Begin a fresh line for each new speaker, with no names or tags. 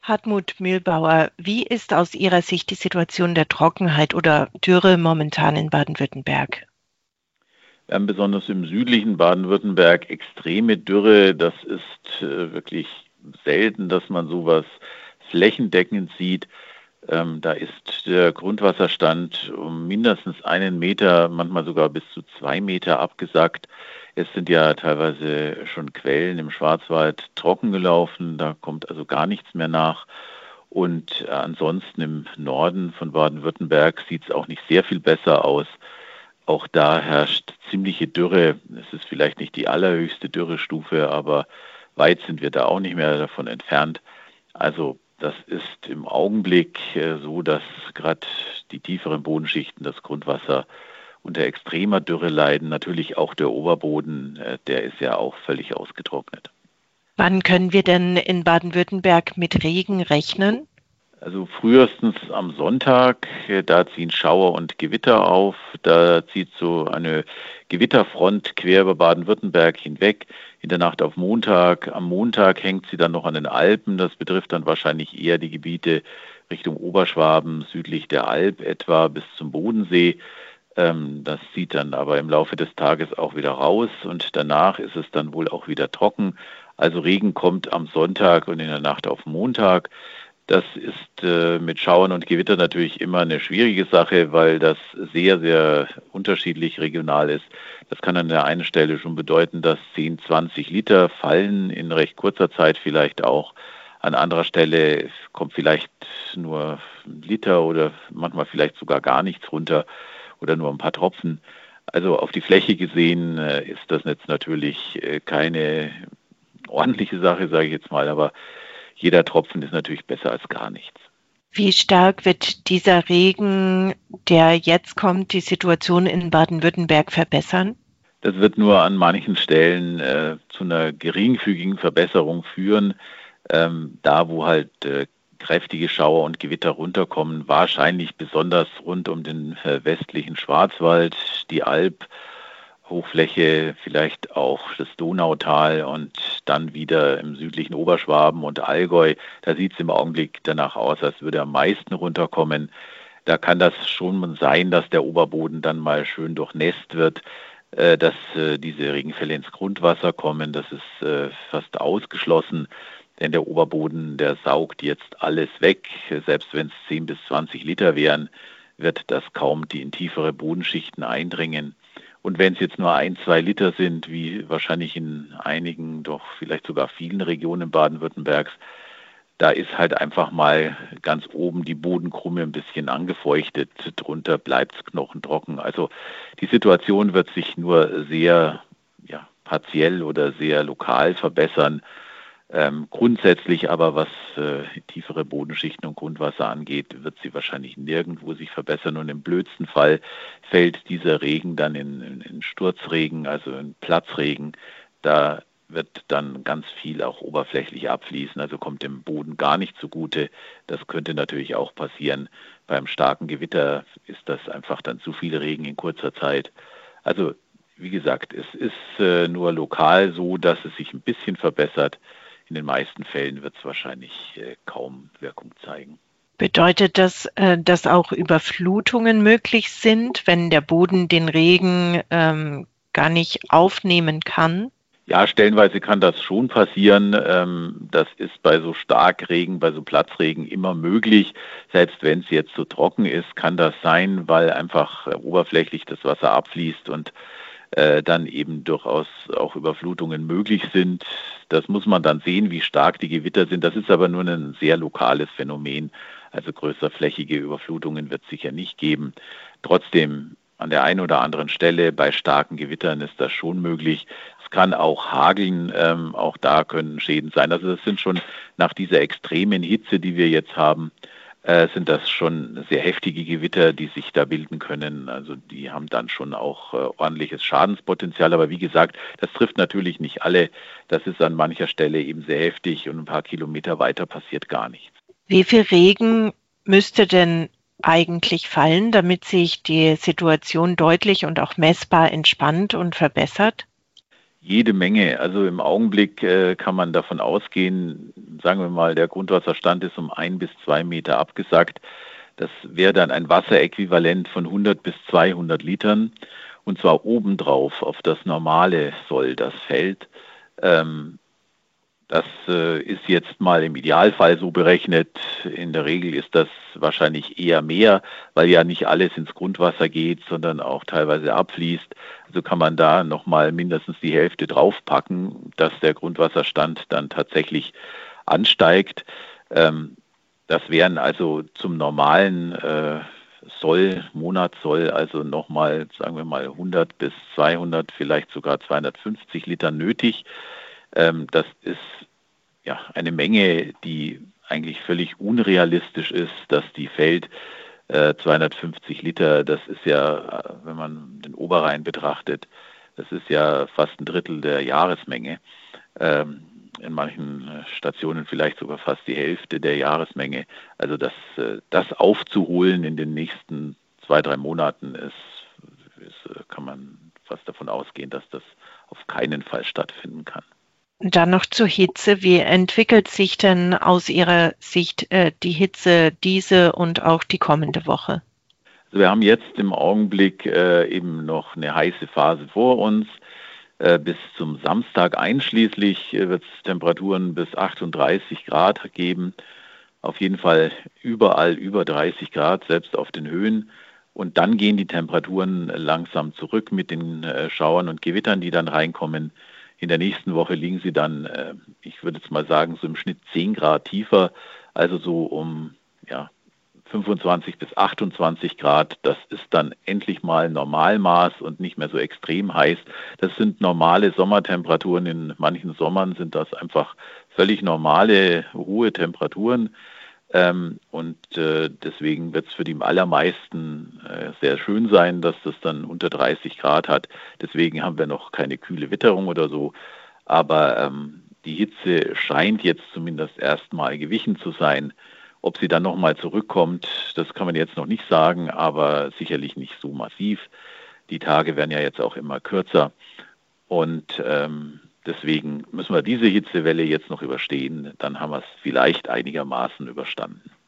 Hartmut Mühlbauer, wie ist aus Ihrer Sicht die Situation der Trockenheit oder Dürre momentan in Baden-Württemberg?
Wir haben besonders im südlichen Baden-Württemberg extreme Dürre. Das ist wirklich selten, dass man sowas flächendeckend sieht. Da ist der Grundwasserstand um mindestens 1 Meter, manchmal sogar bis zu 2 Meter abgesackt. Es sind ja teilweise schon Quellen im Schwarzwald trocken gelaufen. Da kommt also gar nichts mehr nach. Und ansonsten im Norden von Baden-Württemberg sieht es auch nicht sehr viel besser aus. Auch da herrscht ziemliche Dürre. Es ist vielleicht nicht die allerhöchste Dürrestufe, aber weit sind wir da auch nicht mehr davon entfernt. Also das ist im Augenblick so, dass gerade die tieferen Bodenschichten, das Grundwasser unter extremer Dürre leiden. Natürlich auch der Oberboden, der ist ja auch völlig ausgetrocknet.
Wann können wir denn in Baden-Württemberg mit Regen rechnen?
Also frühestens am Sonntag, da ziehen Schauer und Gewitter auf. Da zieht so eine Gewitterfront quer über Baden-Württemberg hinweg. In der Nacht auf Montag. Am Montag hängt sie dann noch an den Alpen. Das betrifft dann wahrscheinlich eher die Gebiete Richtung Oberschwaben, südlich der Alp etwa bis zum Bodensee. Das zieht dann aber im Laufe des Tages auch wieder raus und danach ist es dann wohl auch wieder trocken. Also Regen kommt am Sonntag und in der Nacht auf Montag. Das ist mit Schauern und Gewitter natürlich immer eine schwierige Sache, weil das sehr, sehr unterschiedlich regional ist. Das kann an der einen Stelle schon bedeuten, dass 10, 20 Liter fallen in recht kurzer Zeit vielleicht auch. An anderer Stelle kommt vielleicht nur ein Liter oder manchmal vielleicht sogar gar nichts runter oder nur ein paar Tropfen. Also auf die Fläche gesehen ist das jetzt natürlich keine ordentliche Sache, sage ich jetzt mal, aber jeder Tropfen ist natürlich besser als gar nichts.
Wie stark wird dieser Regen, der jetzt kommt, die Situation in Baden-Württemberg verbessern?
Das wird nur an manchen Stellen zu einer geringfügigen Verbesserung führen. Da, wo halt kräftige Schauer und Gewitter runterkommen, wahrscheinlich besonders rund um den westlichen Schwarzwald, die Alp, Hochfläche, vielleicht auch das Donautal und dann wieder im südlichen Oberschwaben und Allgäu. Da sieht es im Augenblick danach aus, als würde am meisten runterkommen. Da kann das schon sein, dass der Oberboden dann mal schön durchnässt wird, dass diese Regenfälle ins Grundwasser kommen. Das ist fast ausgeschlossen, denn der Oberboden, der saugt jetzt alles weg. Selbst wenn es 10 bis 20 Liter wären, wird das kaum in tiefere Bodenschichten eindringen. Und wenn es jetzt nur 1, 2 Liter sind, wie wahrscheinlich in einigen, doch vielleicht sogar vielen Regionen Baden-Württembergs, da ist halt einfach mal ganz oben die Bodenkrumme ein bisschen angefeuchtet. Drunter bleibt es knochentrocken. Also die Situation wird sich nur sehr partiell oder sehr lokal verbessern. Grundsätzlich aber, was tiefere Bodenschichten und Grundwasser angeht, wird sie wahrscheinlich nirgendwo sich verbessern. Und im blödsten Fall fällt dieser Regen dann in Sturzregen, also in Platzregen. Da wird dann ganz viel auch oberflächlich abfließen, also kommt dem Boden gar nicht zugute. Das könnte natürlich auch passieren. Beim starken Gewitter ist das einfach dann zu viel Regen in kurzer Zeit. Also wie gesagt, es ist nur lokal so, dass es sich ein bisschen verbessert. In den meisten Fällen wird es wahrscheinlich kaum Wirkung zeigen.
Bedeutet das, dass auch Überflutungen möglich sind, wenn der Boden den Regen gar nicht aufnehmen kann?
Ja, stellenweise kann das schon passieren. Das ist bei so Starkregen, bei so Platzregen immer möglich. Selbst wenn es jetzt so trocken ist, kann das sein, weil einfach oberflächlich das Wasser abfließt und dann eben durchaus auch Überflutungen möglich sind. Das muss man dann sehen, wie stark die Gewitter sind. Das ist aber nur ein sehr lokales Phänomen. Also größerflächige Überflutungen wird es sicher nicht geben. Trotzdem, an der einen oder anderen Stelle bei starken Gewittern ist das schon möglich. Es kann auch hageln, auch da können Schäden sein. Also das sind schon nach dieser extremen Hitze, die wir jetzt haben, sind das schon sehr heftige Gewitter, die sich da bilden können. Also die haben dann schon auch ordentliches Schadenspotenzial. Aber wie gesagt, das trifft natürlich nicht alle. Das ist an mancher Stelle eben sehr heftig und ein paar Kilometer weiter passiert gar nichts.
Wie viel Regen müsste denn eigentlich fallen, damit sich die Situation deutlich und auch messbar entspannt und verbessert?
Jede Menge. Also im Augenblick kann man davon ausgehen, sagen wir mal, der Grundwasserstand ist um 1 bis 2 Meter abgesackt. Das wäre dann ein Wasseräquivalent von 100 bis 200 Litern. Und zwar obendrauf auf das normale Soll, das fällt. Das ist jetzt mal im Idealfall so berechnet. In der Regel ist das wahrscheinlich eher mehr, weil ja nicht alles ins Grundwasser geht, sondern auch teilweise abfließt. Also kann man da nochmal mindestens die Hälfte draufpacken, dass der Grundwasserstand dann tatsächlich ansteigt. Das wären also zum normalen Monatssoll, also nochmal, sagen wir mal, 100 bis 200, vielleicht sogar 250 Liter nötig. Das ist ja eine Menge, die eigentlich völlig unrealistisch ist, dass die fällt. 250 Liter, das ist ja, wenn man den Oberrhein betrachtet, das ist ja fast ein Drittel der Jahresmenge. In manchen Stationen vielleicht sogar fast die Hälfte der Jahresmenge. Also das aufzuholen in den nächsten 2, 3 Monaten kann man fast davon ausgehen, dass das auf keinen Fall stattfinden kann.
Dann noch zur Hitze. Wie entwickelt sich denn aus Ihrer Sicht die Hitze diese und auch die kommende Woche?
Also wir haben jetzt im Augenblick eben noch eine heiße Phase vor uns. Bis zum Samstag einschließlich wird es Temperaturen bis 38 Grad geben. Auf jeden Fall überall über 30 Grad, selbst auf den Höhen. Und dann gehen die Temperaturen langsam zurück mit den Schauern und Gewittern, die dann reinkommen. In der nächsten Woche liegen sie dann, ich würde jetzt mal sagen, so im Schnitt 10 Grad tiefer, also so um 25 bis 28 Grad. Das ist dann endlich mal Normalmaß und nicht mehr so extrem heiß. Das sind normale Sommertemperaturen. In manchen Sommern sind das einfach völlig normale, hohe Temperaturen. Deswegen wird es für die allermeisten sehr schön sein, dass das dann unter 30 Grad hat. Deswegen haben wir noch keine kühle Witterung oder so. Aber die Hitze scheint jetzt zumindest erstmal gewichen zu sein. Ob sie dann nochmal zurückkommt, das kann man jetzt noch nicht sagen, aber sicherlich nicht so massiv. Die Tage werden ja jetzt auch immer kürzer. Und deswegen müssen wir diese Hitzewelle jetzt noch überstehen. Dann haben wir es vielleicht einigermaßen überstanden.